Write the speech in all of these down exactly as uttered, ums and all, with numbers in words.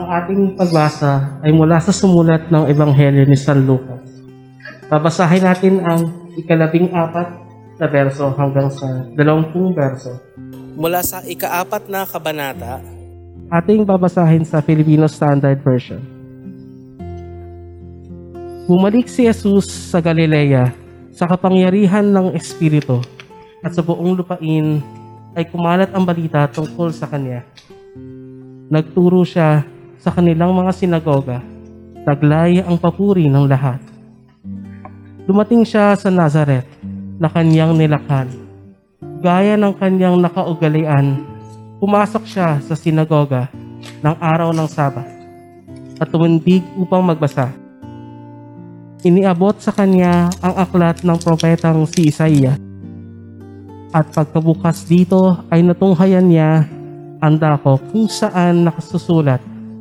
Ang ating pagbasa ay mula sa sumulat ng Ebanghelyo ni San Lucas. Babasahin natin ang ikalabing apat na verso hanggang sa dalawampung verso. Mula sa ikaapat na kabanata, ating babasahin sa Filipino Standard Version. Bumalik si Jesus sa Galilea sa kapangyarihan ng Espiritu at sa buong lupain ay kumalat ang balita tungkol sa Kanya. Nagturo siya sa kanilang mga sinagoga, taglay ang papuri ng lahat. Dumating siya sa Nazaret na kanyang nilakhan. Gaya ng kanyang nakaugalian, pumasok siya sa sinagoga ng araw ng Sabat at tumindig upang magbasa. Iniabot sa kanya ang aklat ng propetang si Isaiah. At pagkabukas dito ay natunghayan niya ang dako kung saan nakasusulat,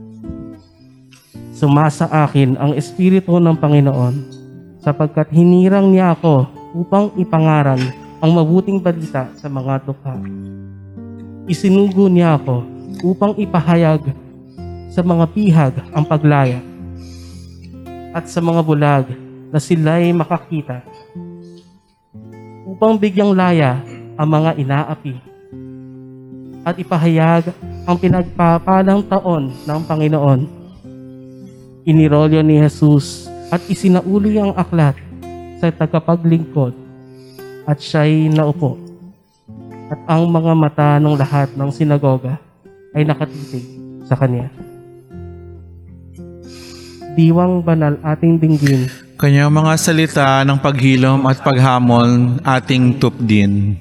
"Sumasa akin ang Espiritu ng Panginoon, sapagkat hinirang niya ako upang ipangaral ang mabuting balita sa mga dukha. Isinugo niya ako upang ipahayag sa mga pihag ang paglaya, at sa mga bulag na sila'y makakita, upang bigyang laya ang mga inaapi, at ipahayag ang pinagpapalang taon ng Panginoon." Inirolyo ni Jesus at isinauli ang aklat sa tagapaglingkod at siya'y naupo. At ang mga mata ng lahat ng sinagoga ay nakatitig sa kanya. Diwang banal ating dinggin, Kanyang mga salita ng paghilom at paghamon ating tupdin.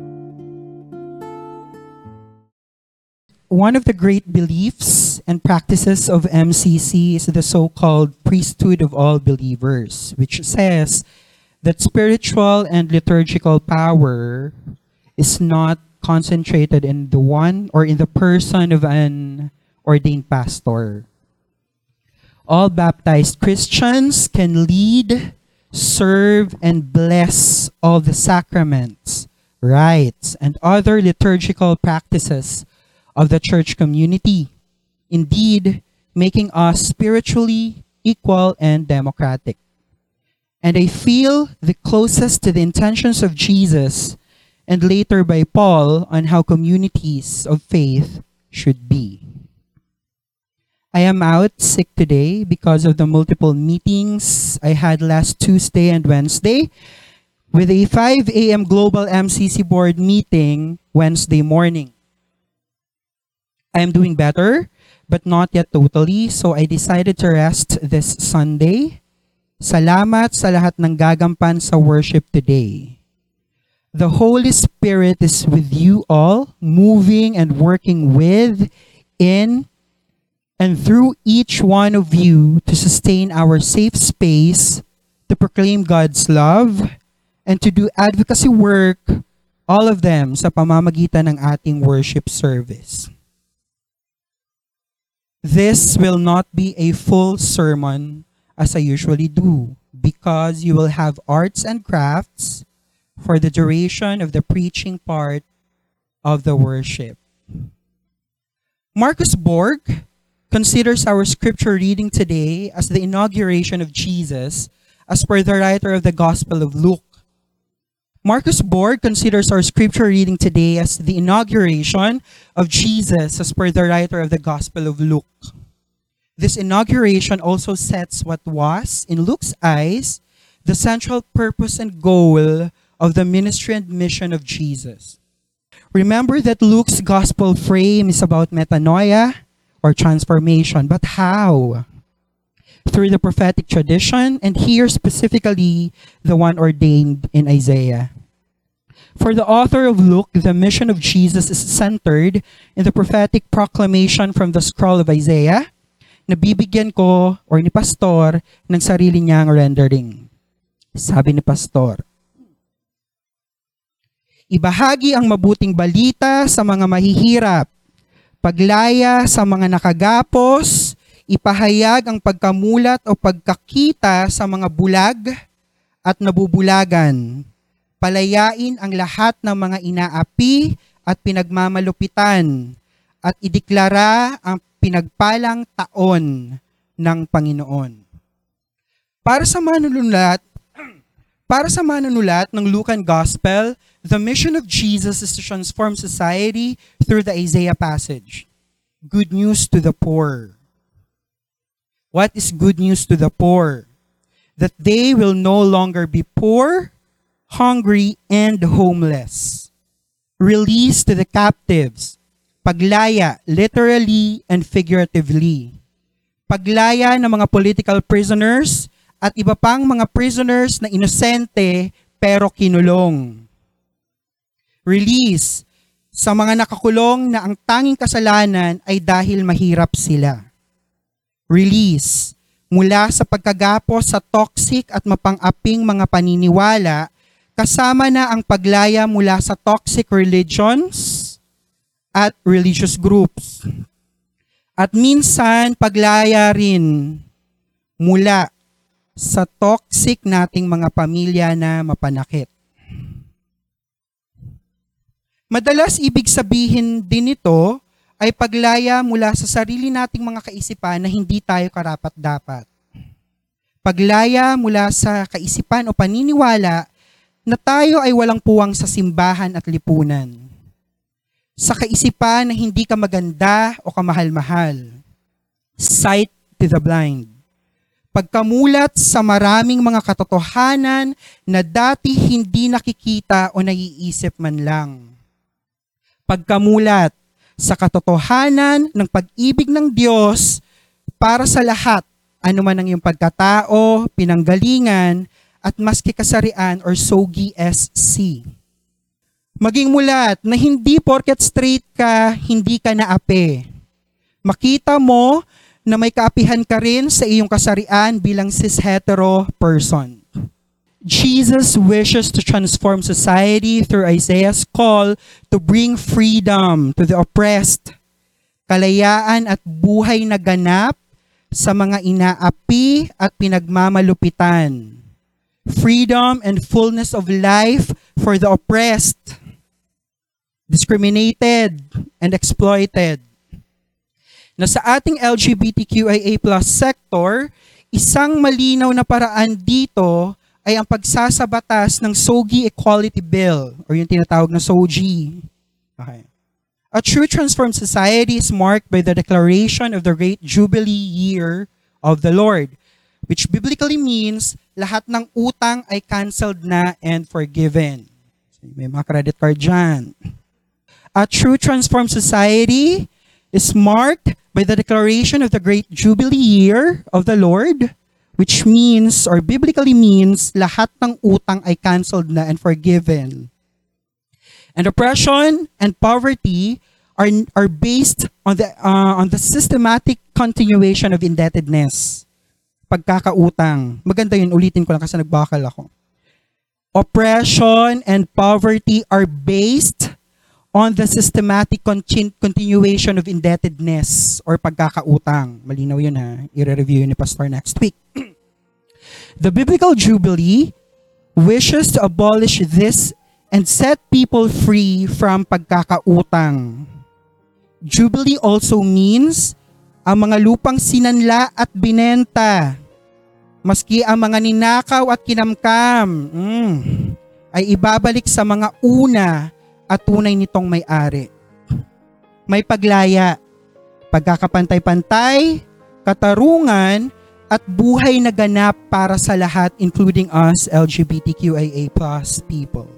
One of the great beliefs and practices of M C C is the so-called priesthood of all believers, which says that spiritual and liturgical power is not concentrated in the one or in the person of an ordained pastor. All baptized Christians can lead, serve, and bless all the sacraments, rites, and other liturgical practices of the church community, indeed making us spiritually equal and democratic. And I feel the closest to the intentions of Jesus and later by Paul on how communities of faith should be. I am out sick today because of the multiple meetings I had last Tuesday and Wednesday, with a five a.m. Global M C C Board meeting Wednesday morning. I am doing better, but not yet totally, so I decided to rest this Sunday. Salamat sa lahat ng gagampan sa worship today. The Holy Spirit is with you all, moving and working with, in, and through each one of you to sustain our safe space, to proclaim God's love, and to do advocacy work, all of them sa pamamagitan ng ating worship service. This will not be a full sermon as I usually do, because you will have arts and crafts for the duration of the preaching part of the worship. Marcus Borg considers our scripture reading today as the inauguration of Jesus, as per the writer of the Gospel of Luke. Marcus Borg considers our scripture reading today as the inauguration of Jesus, as per the writer of the Gospel of Luke. This inauguration also sets what was, in Luke's eyes, the central purpose and goal of the ministry and mission of Jesus. Remember that Luke's Gospel frame is about metanoia, or transformation, but how? Through the prophetic tradition, and here specifically the one ordained in Isaiah. For the author of Luke, the mission of Jesus is centered in the prophetic proclamation from the scroll of Isaiah, na bibigyan ko, or ni Pastor, ng sarili niyang rendering. Sabi ni Pastor, "Ibahagi ang mabuting balita sa mga mahihirap, paglaya sa mga nakagapos, ipahayag ang pagkamulat o pagkakita sa mga bulag at nabubulagan, palayain ang lahat ng mga inaapi at pinagmamalupitan, at ideklara ang pinagpalang taon ng Panginoon. Para sa manunulat, para sa manunulat ng Lucan Gospel, the mission of Jesus is to transform society through the Isaiah passage. Good news to the poor. What is good news to the poor? That they will no longer be poor, hungry, and homeless. Release to the captives. Paglaya, literally and figuratively. Paglaya ng mga political prisoners at iba pang mga prisoners na inosente pero kinulong. Release sa mga nakakulong na ang tanging kasalanan ay dahil mahirap sila. Release mula sa pagkagapos sa toxic at mapang-aping mga paniniwala, kasama na ang paglaya mula sa toxic religions at religious groups. At minsan, paglaya rin mula sa toxic nating mga pamilya na mapanakit. Madalas ibig sabihin din ito ay paglaya mula sa sarili nating mga kaisipan na hindi tayo karapat-dapat. Paglaya mula sa kaisipan o paniniwala na tayo ay walang puwang sa simbahan at lipunan. Sa kaisipan na hindi ka maganda o kamahal-mahal. Sight to the blind. Pagkamulat sa maraming mga katotohanan na dati hindi nakikita o naiisip man lang. Pagkamulat sa katotohanan ng pag-ibig ng Diyos para sa lahat, anuman ang iyong pagkatao, pinanggalingan, at maski kasarian or sogi S C. Maging mulat na hindi porket straight ka, hindi ka naapi. Makita mo na may kaapihan ka rin sa iyong kasarian bilang cis-hetero person. Jesus wishes to transform society through Isaiah's call to bring freedom to the oppressed, kalayaan at buhay na ganap sa mga inaapi at pinagmamalupitan. Freedom and fullness of life for the oppressed, discriminated, and exploited. Na sa ating L G B T Q I A plus sector, isang malinaw na paraan dito ay ang pagsasabatas ng S O G I Equality Bill or yung tinatawag na S O G I. Okay. A true transformed society is marked by the declaration of the Great Jubilee Year of the Lord, which biblically means lahat ng utang ay canceled na and forgiven. So, may mga credit card dyan. A true transformed society is marked by the declaration of the Great Jubilee Year of the Lord, which means or biblically means lahat ng utang ay canceled na and forgiven. And oppression and poverty are are based on the uh, on the systematic continuation of indebtedness. Pagkakautang. Maganda yun, ulitin ko lang kasi nagbakal ako. Oppression and poverty are based on the systematic continu- continuation of indebtedness or pagkakautang. Malinaw yun ha. I-review yun ni Pastor next week. The Biblical Jubilee wishes to abolish this and set people free from pagkakautang. Jubilee also means ang mga lupang sinanla at binenta, maski ang mga ninakaw at kinamkam, mm, ay ibabalik sa mga una at tunay nitong may-ari. May paglaya, pagkakapantay-pantay, katarungan, at buhay na ganap para sa lahat, including us L G B T Q I A plus people.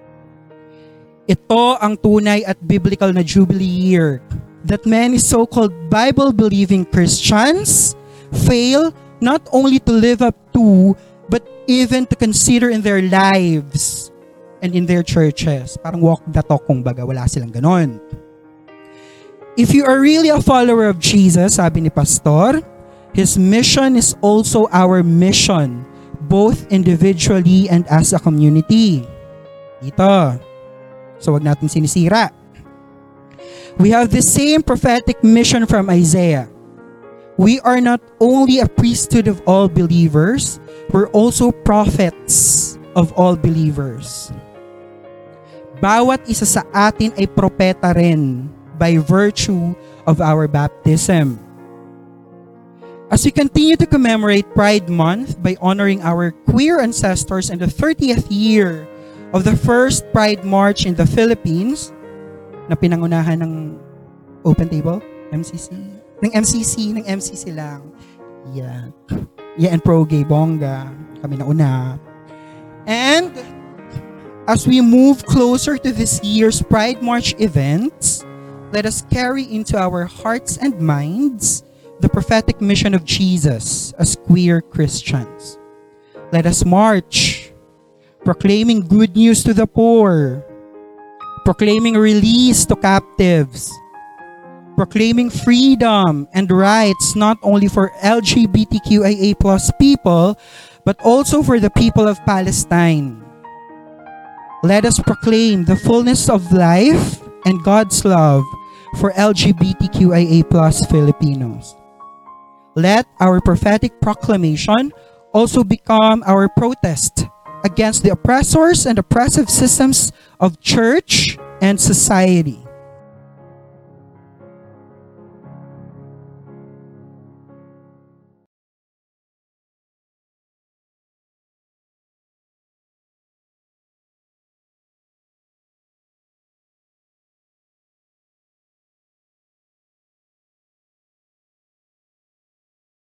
Ito ang tunay at biblical na Jubilee Year that many so-called Bible-believing Christians fail not only to live up to, but even to consider in their lives and in their churches. Parang walk the talk kung baga, wala silang ganon. If you are really a follower of Jesus, sabi ni Pastor, His mission is also our mission, both individually and as a community. Ito. So wag natin sinisira. We have the same prophetic mission from Isaiah. We are not only a priesthood of all believers, we're also prophets of all believers. Bawat isa sa atin ay propeta rin by virtue of our baptism. As we continue to commemorate Pride Month by honoring our queer ancestors in the thirtieth year of the first Pride March in the Philippines, na pinangunahan ng Open Table, M C C, ng M C C, ng M C C lang. Yeah. Yeah, and pro-gay bongga. Kami na una. And as we move closer to this year's Pride March events, let us carry into our hearts and minds the prophetic mission of Jesus as queer Christians. Let us march, proclaiming good news to the poor, proclaiming release to captives, proclaiming freedom and rights not only for L G B T Q I A plus people, but also for the people of Palestine. Let us proclaim the fullness of life and God's love for L G B T Q I A plus Filipinos. Let our prophetic proclamation also become our protest against the oppressors and oppressive systems of church and society.